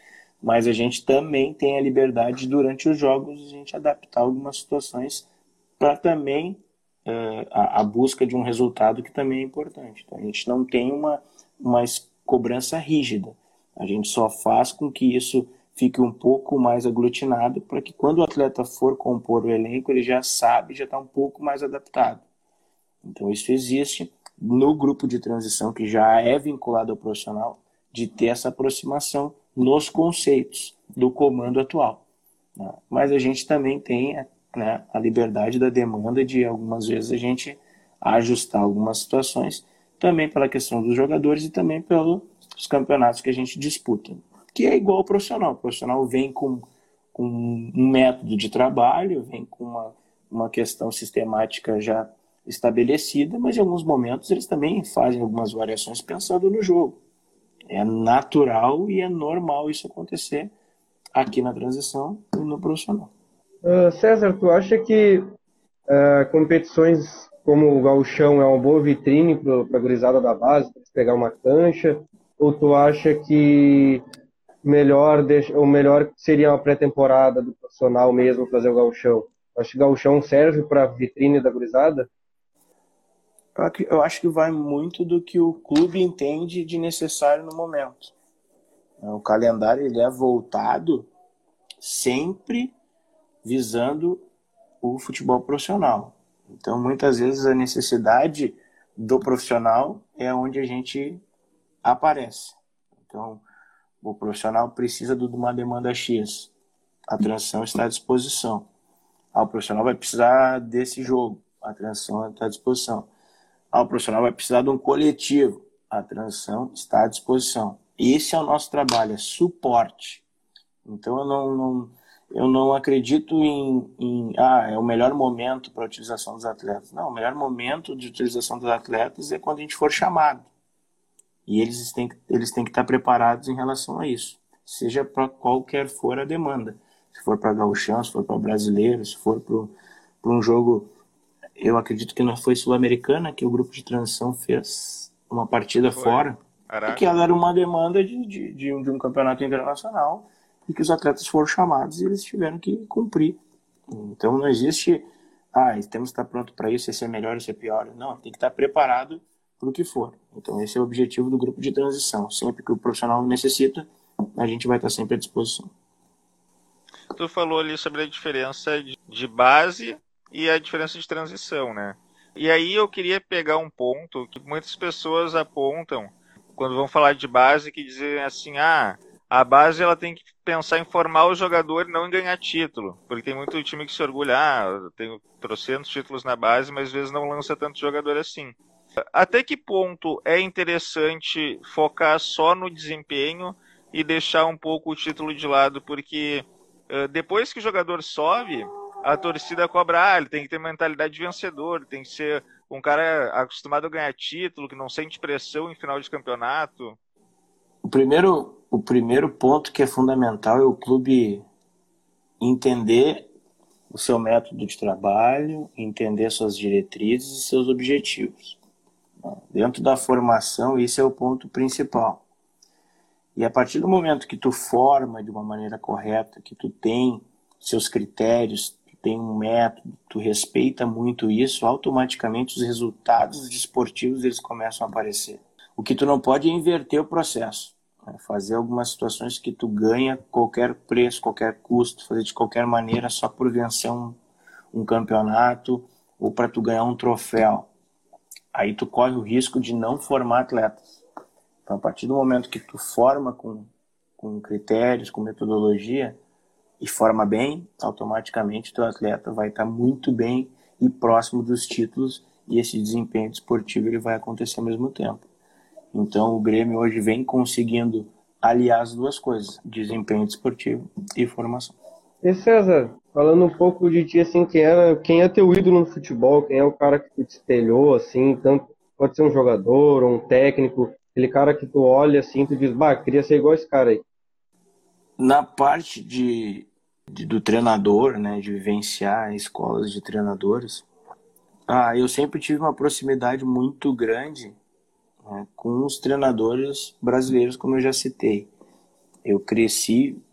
mas a gente também tem a liberdade durante os jogos de a gente adaptar algumas situações para também a busca de um resultado que também é importante. Então, a gente não tem uma cobrança rígida. A gente só faz com que isso fique um pouco mais aglutinado para que quando o atleta for compor o elenco, ele já sabe, já está um pouco mais adaptado. Então isso existe no grupo de transição que já é vinculado ao profissional, de ter essa aproximação nos conceitos do comando atual. Mas a gente também tem, né, a liberdade da demanda de algumas vezes a gente ajustar algumas situações, também pela questão dos jogadores e também pelos campeonatos que a gente disputa, que é igual ao profissional. O profissional vem com um método de trabalho, vem com uma questão sistemática já estabelecida, mas em alguns momentos eles também fazem algumas variações pensando no jogo. É natural e é normal isso acontecer aqui na transição e no profissional. César, tu acha que competições como o Gauchão é uma boa vitrine para a gurizada da base, para pegar uma cancha? Ou tu acha que o melhor seria uma pré-temporada do profissional mesmo fazer o Gauchão? Acho que o Gauchão serve para a vitrine da gurizada? Eu acho que vai muito do que o clube entende de necessário no momento. O calendário ele é voltado sempre visando o futebol profissional. Então, muitas vezes, a necessidade do profissional é onde a gente aparece. Então, o profissional precisa de uma demanda X. A transição está à disposição. O profissional vai precisar desse jogo. A transição está à disposição. O profissional vai precisar de um coletivo. A transição está à disposição. Esse é o nosso trabalho, é suporte. Então, eu não acredito é o melhor momento para a utilização dos atletas. Não, o melhor momento de utilização dos atletas é quando a gente for chamado. E eles têm que estar preparados em relação a isso. Seja para qualquer for a demanda. Se for para Gauchão, se for para Brasileiro, se for para um jogo... Eu acredito que não foi Sul-Americana que o grupo de transição fez uma partida fora. Porque ela era uma demanda de um campeonato internacional e que os atletas foram chamados e eles tiveram que cumprir. Então não existe, temos que estar pronto para isso, esse é melhor, esse é pior. Não, tem que estar preparado para o que for. Então esse é o objetivo do grupo de transição. Sempre que o profissional necessita, a gente vai estar sempre à disposição. Tu falou ali sobre a diferença de base e a diferença de transição, né? E aí eu queria pegar um ponto que muitas pessoas apontam quando vão falar de base, que dizem assim, a base ela tem que pensar em formar o jogador e não em ganhar título, porque tem muito time que se orgulha, tem trocentos títulos na base, mas às vezes não lança tanto jogador assim. Até que ponto é interessante focar só no desempenho e deixar um pouco o título de lado, porque depois que o jogador sobe, a torcida cobra, ele tem que ter mentalidade de vencedor, tem que ser um cara acostumado a ganhar título, que não sente pressão em final de campeonato. O primeiro ponto que é fundamental é o clube entender o seu método de trabalho, entender suas diretrizes e seus objetivos. Dentro da formação, isso é o ponto principal. E a partir do momento que tu forma de uma maneira correta, que tu tem seus critérios, tu tem um método, tu respeita muito isso, automaticamente os resultados desportivos eles começam a aparecer. O que tu não pode é inverter o processo. Fazer algumas situações que tu ganha qualquer preço, qualquer custo, fazer de qualquer maneira só por vencer um campeonato ou para tu ganhar um troféu. Aí tu corre o risco de não formar atletas. Então, a partir do momento que tu forma com critérios, com metodologia e forma bem, automaticamente teu atleta vai estar muito bem e próximo dos títulos e esse desempenho esportivo ele vai acontecer ao mesmo tempo. Então, o Grêmio hoje vem conseguindo aliar as duas coisas, desempenho esportivo e formação. E César, falando um pouco de ti, assim, quem é teu ídolo no futebol? Quem é o cara que tu te espelhou, assim, tanto pode ser um jogador ou um técnico, aquele cara que tu olha, assim, tu diz, queria ser igual esse cara aí. Na parte do treinador, né, de vivenciar escolas de treinadores, eu sempre tive uma proximidade muito grande, né, com os treinadores brasileiros, como eu já citei. Eu cresci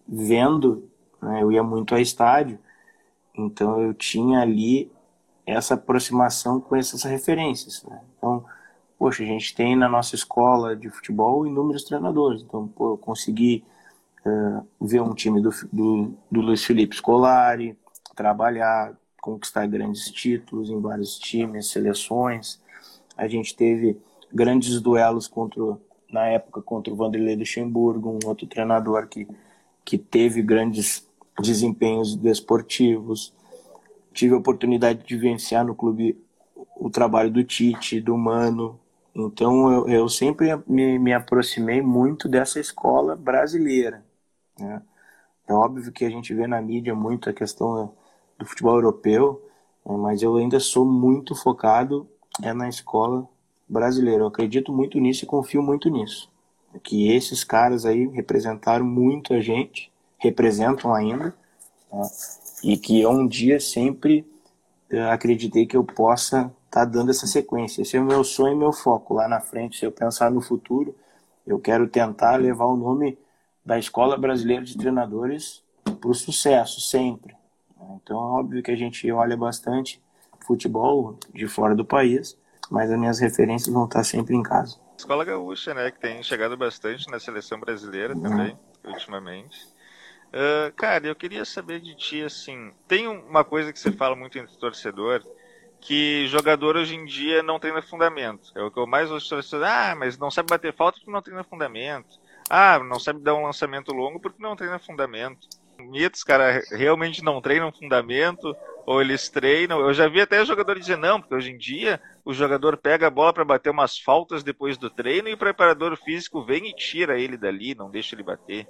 vendo, né, eu ia muito a estádio, então eu tinha ali essa aproximação com essas referências, né? Então, poxa, a gente tem na nossa escola de futebol inúmeros treinadores, então pô, eu consegui ver um time do Luiz Felipe Scolari, trabalhar, conquistar grandes títulos em vários times, seleções. A gente teve grandes duelos na época contra o Vanderlei Luxemburgo, um outro treinador que teve grandes desempenhos desportivos. Tive a oportunidade de vivenciar no clube o trabalho do Tite, do Mano. Então eu sempre me aproximei muito dessa escola brasileira, né? É óbvio que a gente vê na mídia muito a questão do futebol europeu, mas eu ainda sou muito focado na escola brasileira. Eu acredito muito nisso e confio muito nisso. Que esses caras aí representaram muito a gente, representam ainda, né? E que eu um dia sempre acreditei que eu possa estar dando essa sequência. Esse é o meu sonho e meu foco lá na frente. Se eu pensar no futuro, eu quero tentar levar o nome da Escola Brasileira de Treinadores para o sucesso, sempre. Então, é óbvio que a gente olha bastante futebol de fora do país, mas as minhas referências vão estar sempre em casa. Escola Gaúcha, né, que tem chegado bastante na seleção brasileira também, ultimamente. Cara, eu queria saber de ti, assim, tem uma coisa que você fala muito entre torcedor, que jogador hoje em dia não treina fundamento. É o que eu mais ouço torcedor, mas não sabe bater falta porque não treina fundamento. Não sabe dar um lançamento longo porque não treina fundamento. Mitos, cara, realmente não treinam fundamento, ou eles treinam. Eu já vi até jogador dizer não, porque hoje em dia o jogador pega a bola para bater umas faltas depois do treino e o preparador físico vem e tira ele dali, não deixa ele bater.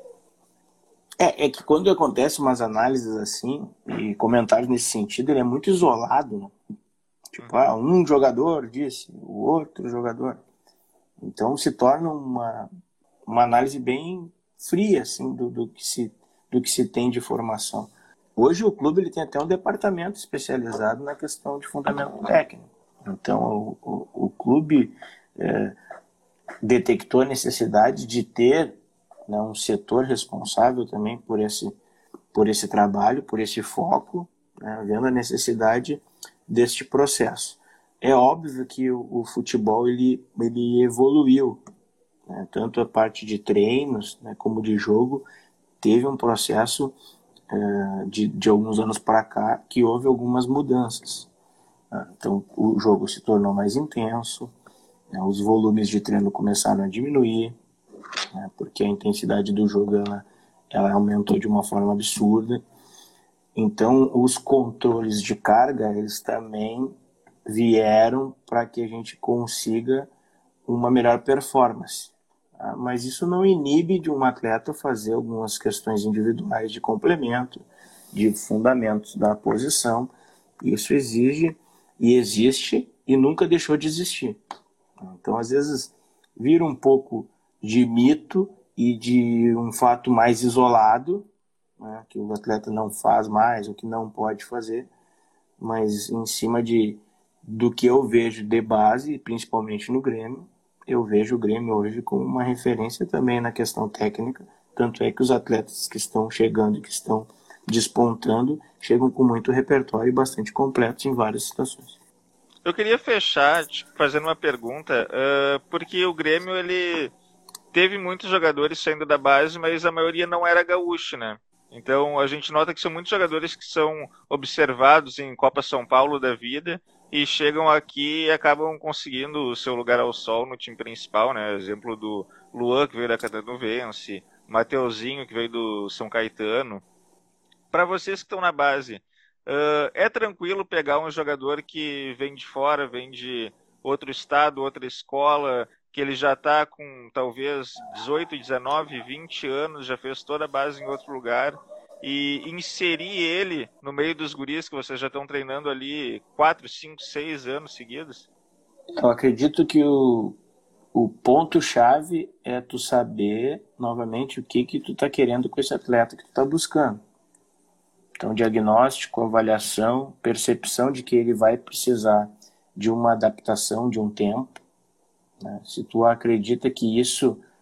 É que quando acontecem umas análises assim, e comentários nesse sentido, ele é muito isolado, né? Tipo, um jogador disse, o outro jogador. Então se torna uma análise bem fria, assim, do que se tem de formação. Hoje o clube ele tem até um departamento especializado na questão de fundamento técnico. Então o clube detectou a necessidade de ter, né, um setor responsável também por esse trabalho, por esse foco, né, vendo a necessidade deste processo. É óbvio que o futebol ele evoluiu, né, tanto a parte de treinos, né, como de jogo, teve um processo de alguns anos para cá que houve algumas mudanças. Então o jogo se tornou mais intenso, né, os volumes de treino começaram a diminuir, né, porque a intensidade do jogo ela aumentou de uma forma absurda. Então os controles de carga eles também vieram para que a gente consiga uma melhor performance. Mas isso não inibe de um atleta fazer algumas questões individuais de complemento, de fundamentos da posição. Isso exige e existe e nunca deixou de existir. Então, às vezes, vira um pouco de mito e de um fato mais isolado, né, que o atleta não faz mais, ou que não pode fazer, mas em cima do que eu vejo de base, principalmente no Grêmio, eu vejo o Grêmio hoje como uma referência também na questão técnica, tanto é que os atletas que estão chegando e que estão despontando chegam com muito repertório e bastante completos em várias situações. Eu queria fechar fazendo uma pergunta, porque o Grêmio ele teve muitos jogadores saindo da base, mas a maioria não era gaúcho, né? Então a gente nota que são muitos jogadores que são observados em Copa São Paulo da vida e chegam aqui e acabam conseguindo o seu lugar ao sol no time principal, né? Exemplo do Luan, que veio da Catarinense, Mateuzinho, que veio do São Caetano. Para vocês que estão na base, é tranquilo pegar um jogador que vem de fora, vem de outro estado, outra escola, que ele já está com talvez 18, 19, 20 anos, já fez toda a base em outro lugar, e inserir ele no meio dos guris que vocês já estão treinando ali 4, 5, 6 anos seguidos? Eu acredito que o ponto-chave é tu saber, novamente, o que tu tá querendo com esse atleta que tu tá buscando. Então, diagnóstico, avaliação, percepção de que ele vai precisar de uma adaptação, de um tempo, né? Se tu acredita que isso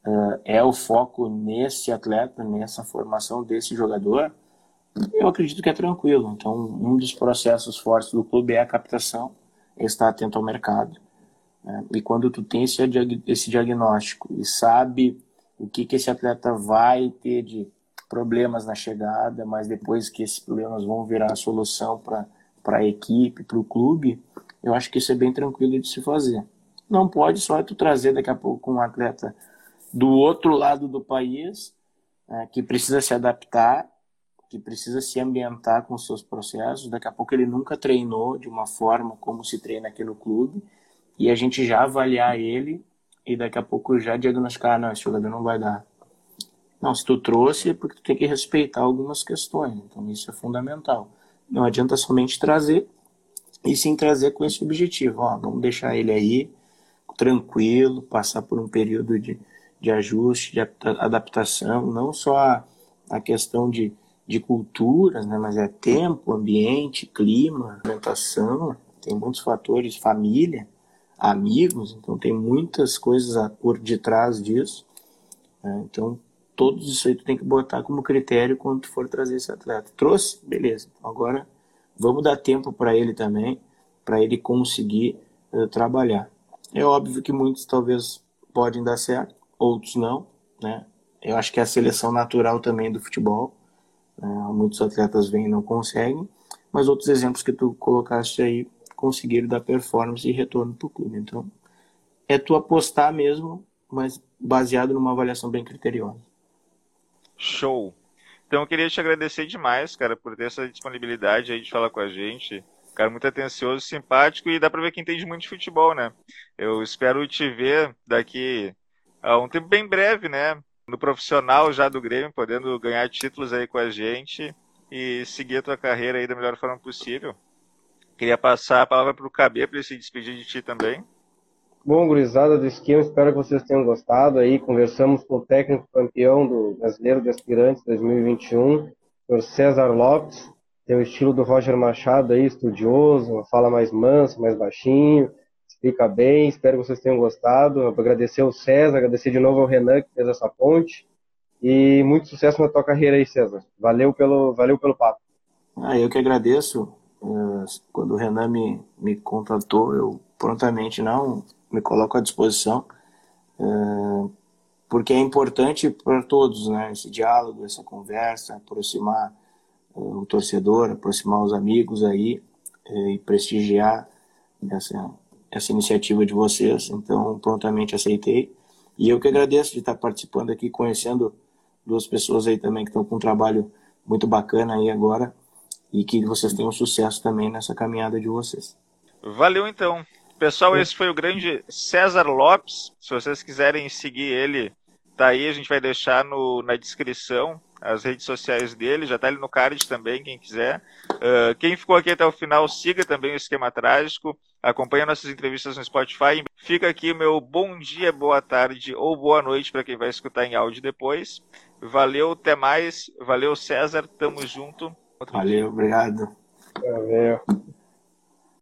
é o foco nesse atleta, nessa formação desse jogador, eu acredito que é tranquilo. Então, um dos processos fortes do clube é a captação, é estar atento ao mercado. E quando tu tem esse diagnóstico e sabe o que esse atleta vai ter de problemas na chegada, mas depois que esses problemas vão virar a solução para a equipe, para o clube, eu acho que isso é bem tranquilo de se fazer. Não pode só tu trazer daqui a pouco um atleta do outro lado do país, que precisa se adaptar, que precisa se ambientar com os seus processos. Daqui a pouco ele nunca treinou de uma forma como se treina aqui no clube, e a gente já avaliar ele e daqui a pouco já diagnosticar, não, esse jogador não vai dar. Não, se tu trouxe é porque tu tem que respeitar algumas questões, então isso é fundamental. Não adianta somente trazer, e sim trazer com esse objetivo. Vamos deixar ele aí, tranquilo, passar por um período de ajuste, de adaptação, não só a questão de culturas, né, mas é tempo, ambiente, clima, alimentação, tem muitos fatores, família, amigos, então tem muitas coisas por detrás disso. Então, todos isso aí tu tem que botar como critério quando tu for trazer esse atleta. Trouxe? Beleza. Então, agora, vamos dar tempo para ele também, para ele conseguir trabalhar. É óbvio que muitos talvez podem dar certo, outros não, né? Eu acho que é a seleção natural também do futebol. Muitos atletas vêm e não conseguem, mas outros exemplos que tu colocaste aí conseguiram dar performance e retorno para o clube. Então, é tu apostar mesmo, mas baseado numa avaliação bem criteriosa. Show! Então eu queria te agradecer demais, cara, por ter essa disponibilidade aí de falar com a gente. Cara, muito atencioso, simpático, e dá pra ver que entende muito de futebol, né? Eu espero te ver daqui a um tempo bem breve, né? No profissional já do Grêmio, podendo ganhar títulos aí com a gente e seguir a tua carreira aí da melhor forma possível. Queria passar a palavra pro KB para ele se despedir de ti também. Bom, gurizada do esquema, espero que vocês tenham gostado aí. Conversamos com o técnico campeão do Brasileiro de Aspirantes 2021, o César Lopes. Tem o estilo do Roger Machado aí, estudioso, uma fala mais mansa, mais baixinho, explica bem. Espero que vocês tenham gostado. Agradecer ao César, agradecer de novo ao Renan que fez essa ponte. E muito sucesso na tua carreira aí, César. Valeu pelo papo. Eu que agradeço. Quando o Renan me contatou, eu prontamente não me coloco à disposição, porque é importante para todos, né? Esse diálogo, essa conversa, aproximar o torcedor, aproximar os amigos aí e prestigiar essa iniciativa de vocês. Então, prontamente aceitei. E eu que agradeço de estar participando aqui, conhecendo duas pessoas aí também que estão com um trabalho muito bacana aí agora, e que vocês tenham sucesso também nessa caminhada de vocês. Valeu então. Pessoal, esse foi o grande César Lopes. Se vocês quiserem seguir ele, tá aí, a gente vai deixar na descrição as redes sociais dele, já tá ali no card também, quem quiser. Quem ficou aqui até o final, siga também o Esquema Trágico, acompanha nossas entrevistas no Spotify. Fica aqui o meu bom dia, boa tarde ou boa noite para quem vai escutar em áudio depois. Valeu, até mais. Valeu, César, tamo junto. Valeu, obrigado. Valeu.